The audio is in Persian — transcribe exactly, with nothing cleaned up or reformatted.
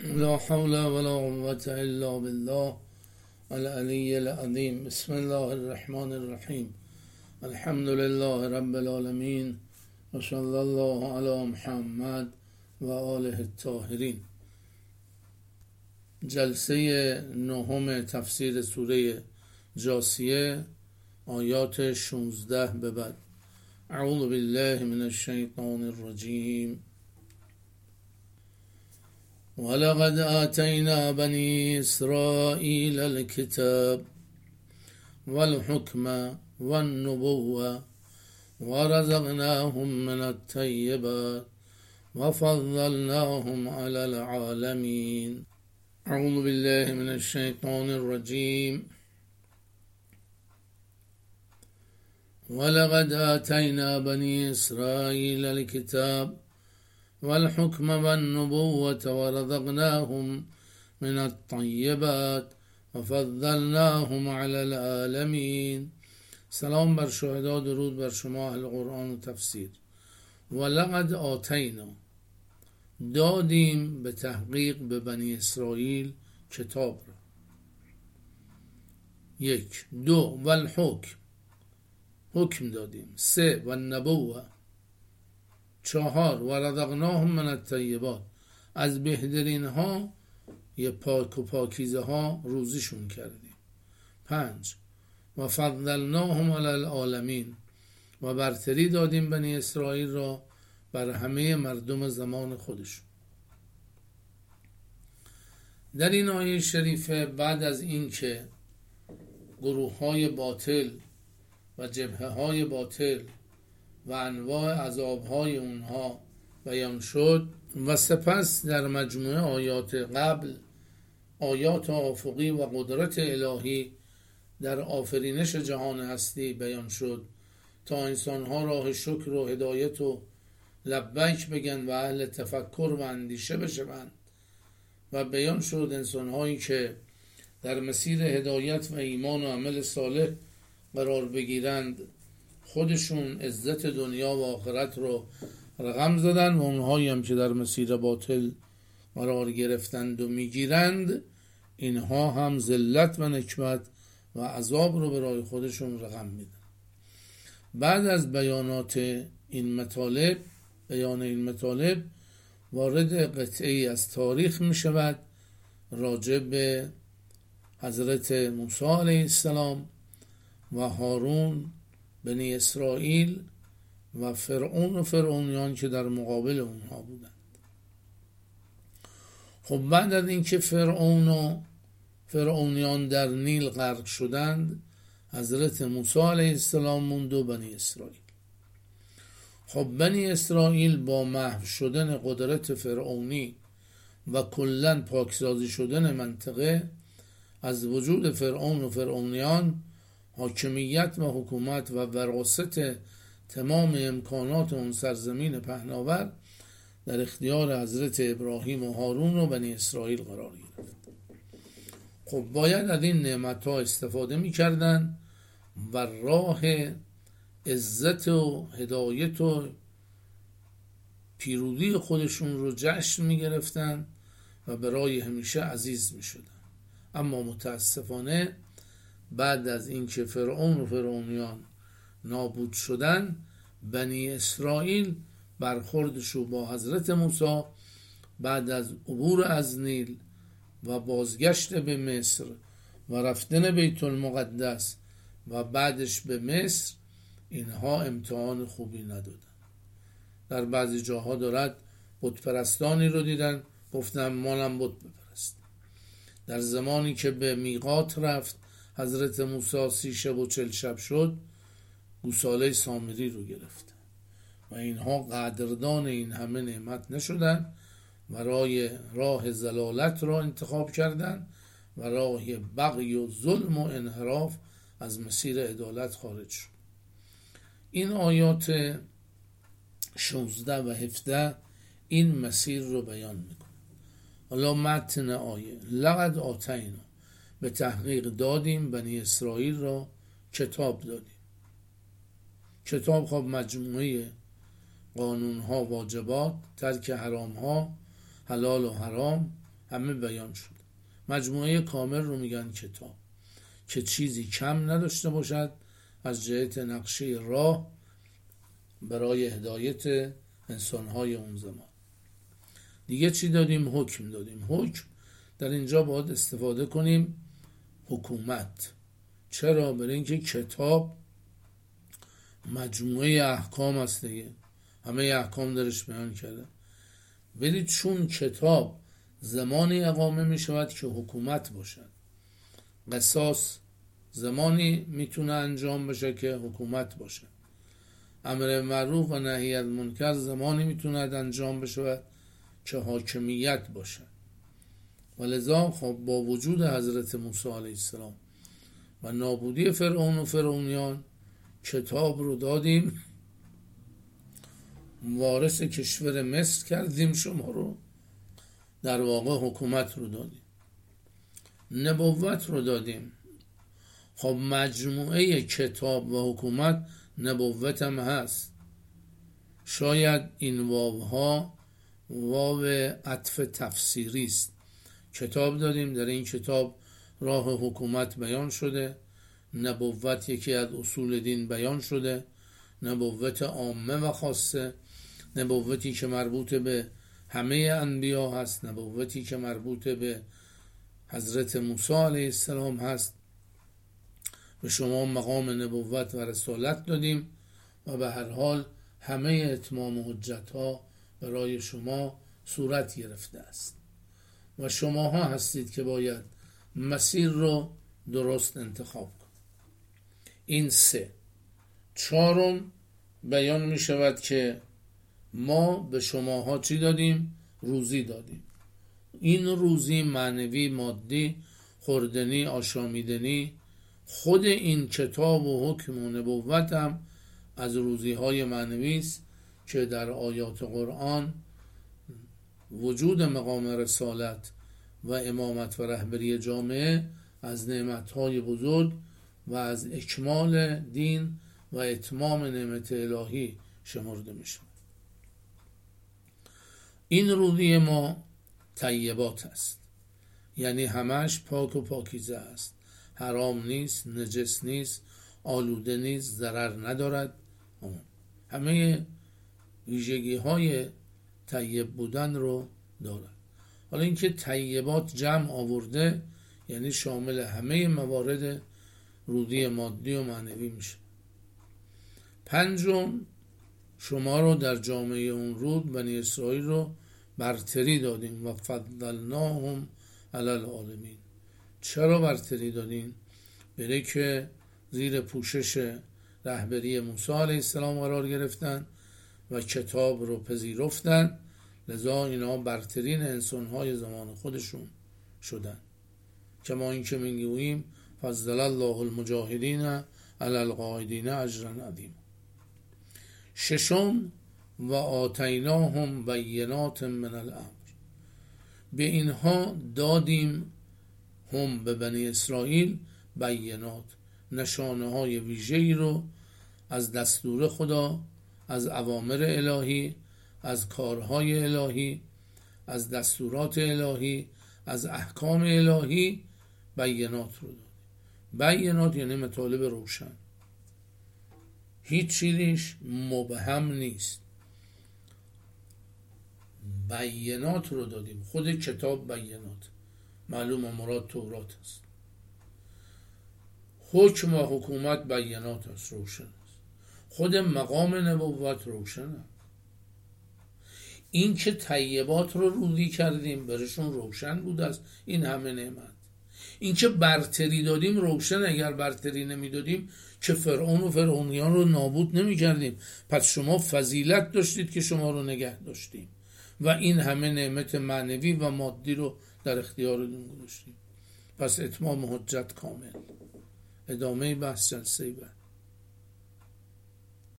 لا حول ولا قوة إلا بالله العلي العظيم. بسم الله الرحمن الرحیم. الحمد لله رب العالمین و صلی الله علی محمد و آله الطاهرین. جلسه نهم تفسیر سوره جاثیه، آیات شانزده به بعد. اعوذ بالله من الشیطان الرجیم. ولقد آتينا بني إسرائيل الكتاب والحكم والنبوة ورزقناهم من الطيبات وفضلناهم على العالمين. أعوذ بالله من الشيطان الرجيم. ولقد آتينا بني إسرائيل الكتاب والحكم والنبوة ورزقناهم من الطيبات وفضلناهم على العالمين. سلام بر شهدا، درود بر شما اهل قرآن و تفسیر. ولقد آتینا، دادیم به تحقیق به بنی اسرائیل کتاب را. یک. دو. والحکم، حکم دادیم. سه. والنبوة. چهار. و رزقناهم من الطیبات، از بهترین ها یه پاک و پاکیزه ها روزیشون کردیم. پنج. و فضلناهم علی العالمین، و برتری دادیم بنی اسرائیل را بر همه مردم زمان خودشون. در این آیه شریفه بعد از این که گروه های باطل و جبهه های باطل و انواع عذابهای اونها بیان شد و سپس در مجموعه آیات قبل آیات افقی و قدرت الهی در آفرینش جهان هستی بیان شد تا انسانها راه شکر و هدایت و لبیک بگن و اهل تفکر و اندیشه بشوند، و بیان شد انسانهایی که در مسیر هدایت و ایمان و عمل صالح قرار بگیرند خودشون عزت دنیا و آخرت رو رقم زدن، و اونهایی هم که در مسیر باطل قرار گرفتند و میگیرند اینها هم ذلت و نکبت و عذاب رو برای خودشون رقم میدن. بعد از بیانات این مطالب بیان این مطالب وارد قطعی از تاریخ می شود راجع به حضرت موسی علیه السلام و هارون بنی اسرائیل و فرعون و فرعونیان که در مقابل اونها بودند. خب بعد از اینکه فرعون و فرعونیان در نیل غرق شدند، حضرت موسی علیه السلام موند و بنی اسرائیل. خب بنی اسرائیل با محو شدن قدرت فرعونی و کلاً پاکسازی شدن منطقه از وجود فرعون و فرعونیان، حاکمیت و حکومت و وراثت تمام امکانات اون سرزمین پهناور در اختیار حضرت ابراهیم و هارون و بنی اسرائیل قرار گرفت. خب باید از این نعمت‌ها استفاده می‌کردن و راه عزت و هدایت و پیروزی خودشون رو جشن می‌گرفتن و برای همیشه عزیز می‌شدن. اما متاسفانه بعد از اینکه فرعون و فرعونیان نابود شدن، بنی اسرائیل برخوردشو با حضرت موسی بعد از عبور از نیل و بازگشت به مصر و رفتن بیت المقدس و بعدش به مصر، اینها امتحان خوبی ندادن. در بعضی جاها دارد بت پرستانی رو دیدن، گفتن مالم بت بپرست. در زمانی که به میقات رفت حضرت موسی سی شب و چل شب شد، گوساله سامری رو گرفت و اینها قدردان این همه نعمت نشدن و راه راه ضلالت را انتخاب کردن و راه بغی و ظلم و انحراف از مسیر عدالت خارج شد. این آیات شانزده و هفده این مسیر رو بیان میکنه. حالا متن آیه: لقد آتینا، به تحقیق دادیم بنی اسرائیل را کتاب دادیم. کتاب خب مجموعه قانون ها، واجبات، ترک حرام ها، حلال و حرام، همه بیان شد. مجموعه کامل رو میگن کتاب، که چیزی کم نداشته باشد از جهت نقشه راه برای هدایت انسانهای اون زمان. دیگه چی دادیم؟ حکم دادیم. حکم در اینجا باید استفاده کنیم حکومت. چرا؟ برای اینکه کتاب مجموعه احکام است دیگه، همه احکام درش بیان کرده. ولی چون کتاب زمانی اقامه می شود که حکومت باشد، قصاص زمانی میتونه انجام بشه که حکومت باشه، امر معروف و نهی از منکر زمانی میتونه انجام بشه که حاکمیت باشه. ولذا خب با وجود حضرت موسی علیه السلام و نابودی فرعون و فرعونیان کتاب رو دادیم، وارث کشور مصر کردیم، شما رو در واقع حکومت رو دادیم، نبوت رو دادیم. خب مجموعه کتاب و حکومت نبوت هم هست. شاید این واوها واو عطف تفسیری است. کتاب دادیم، در این کتاب راه حکومت بیان شده، نبوت یکی از اصول دین بیان شده، نبوت عامه و خاصه، نبوتی که مربوط به همه انبیا هست، نبوتی که مربوط به حضرت موسی علیه السلام هست. به شما مقام نبوت و رسالت دادیم و به هر حال همه اتمام حجت ها برای شما صورت گرفته است و شماها هستید که باید مسیر رو درست انتخاب کنید. این سه. چهارم بیان می شود که ما به شماها چی دادیم؟ روزی دادیم. این روزی معنوی، مادی، خوردنی، آشامیدنی، خود این کتاب و حکم و نبوت هم از روزی های معنوی است که در آیات قرآن وجود مقام رسالت و امامت و رهبری جامعه از نعمتهای بزرگ و از اکمال دین و اتمام نعمت الهی شمرده میشه. این روزی ما طیبات است، یعنی همش پاک و پاکیزه است، حرام نیست، نجس نیست، آلوده نیست، ضرر ندارد، همه ویژگی های طیب بودن رو دارد. حالا اینکه طیبات جمع آورده یعنی شامل همه موارد روزی مادی و معنوی میشه. پنجم، شما رو در جامعه اون رود بنی اسرائیل رو برتری دادیم و فضلناهم علی العالمین. چرا برتری دادیم؟ برای که زیر پوشش رهبری موسی علیه السلام قرار گرفتن و کتاب رو پذیرفتن، لذا اینا برترین انسانهای زمان خودشون شدن. کما این که میگوییم فضل الله المجاهدین علی القاعدین اجرا عظیما. ششم، و آتیناهم بینات من الامر. به اینها دادیم، هم به بنی اسرائیل، بینات، نشانه های ویژه‌ای رو از دستور خدا، از اوامر الهی، از کارهای الهی، از دستورات الهی، از احکام الهی، بینات رو دادیم. بینات یعنی مطالب روشن، هیچ چیزیش مبهم نیست. بینات رو دادیم. خود کتاب بینات، معلوم مراد تورات است. حکم و حکومت بینات است، روشن است. خود مقام نبوت روشن است. این که طیبات رو روزی کردیم برشون روشن بود است این همه نعمت. این که برتری دادیم روشن، اگر برتری نمیدادیم که فرعون و فرعونیان رو نابود نمی کردیم. پس شما فضیلت داشتید که شما رو نگه داشتیم و این همه نعمت معنوی و مادی رو در اختیارتون گذاشتیم. پس اتمام حجت کامل. ادامه بحث جلسه بعد.